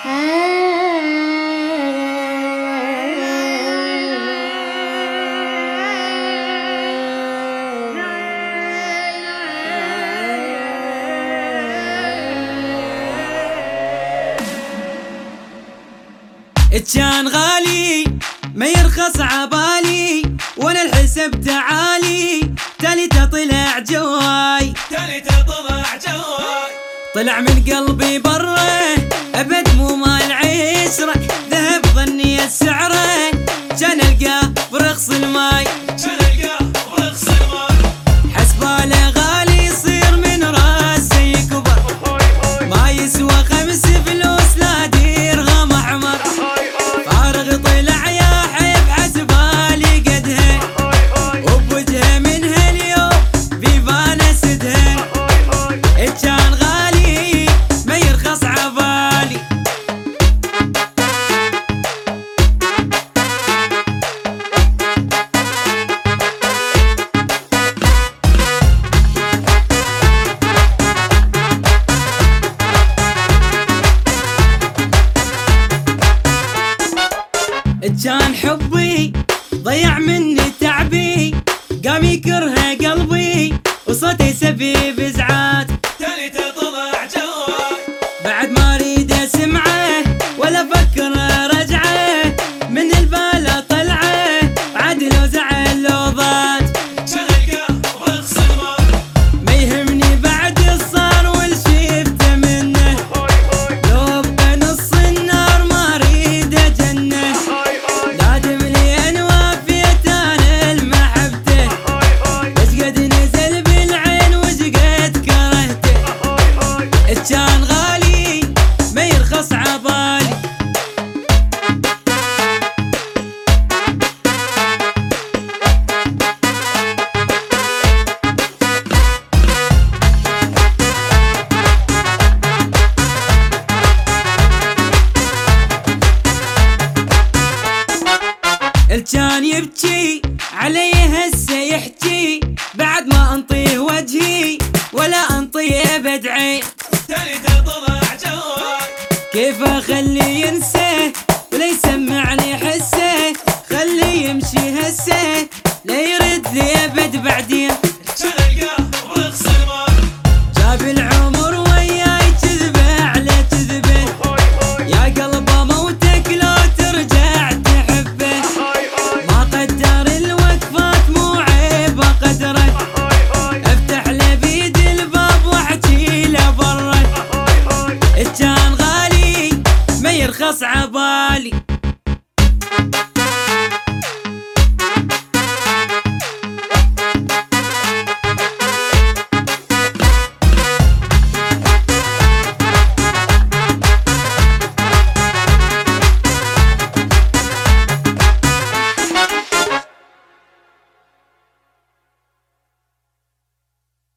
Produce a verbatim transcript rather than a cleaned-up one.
كان غالي ما يرخص عبالي وانا الحسب تعالي تالته طلع جواي تالته طلع جواي طلع من قلبي بره ابد مو مال عشره ذهب ظني السعره كان القاه برخص الماي كان القاه برخص الماي حسباله غالي يصير من راسي يكبر ما يسوى خمس فلوس لا ديرهم احمر فارغ طلع يا حيب حسبالي قدها وبوجهه منها اليوم فيفانا سدها كان غالي ما يرخص عبالي كان حبي ضيع مني تعبي قام يكره قلبي وصوتي سبيب ازعاج تالته طلع جواي بعد ما اريد اسمعه ولا افكر رجعه من البال طلعه عاد لو زعل لو ضاج كان القاه برخص الماي ما يهمني بعد الصار والشي شفته منه لو ابقى نص النار ما اريد اجنه لازم لي ان وافيت انا المحبته بس قد نزل بالعين وش قد كرهته كان غالي ما يرخص عبالي الكان يبكي علي هسه يحكي بعد ما انطيه وجهي ولا انطيه بدعي تالته طلع جواي كيف اخليه ينسى ولا يسمعني حسه خليه يمشي هسه لا يرد لي ابد بعدين كان القاه برخص الماي جاب العمر وياي كذبه على كذبه يا قلبه موتك لو ترجع تحبه ما قدر الوقفات مو عيب قدره افتح له بيد الباب واحكي له بره كان غالي ما يرخص عبالي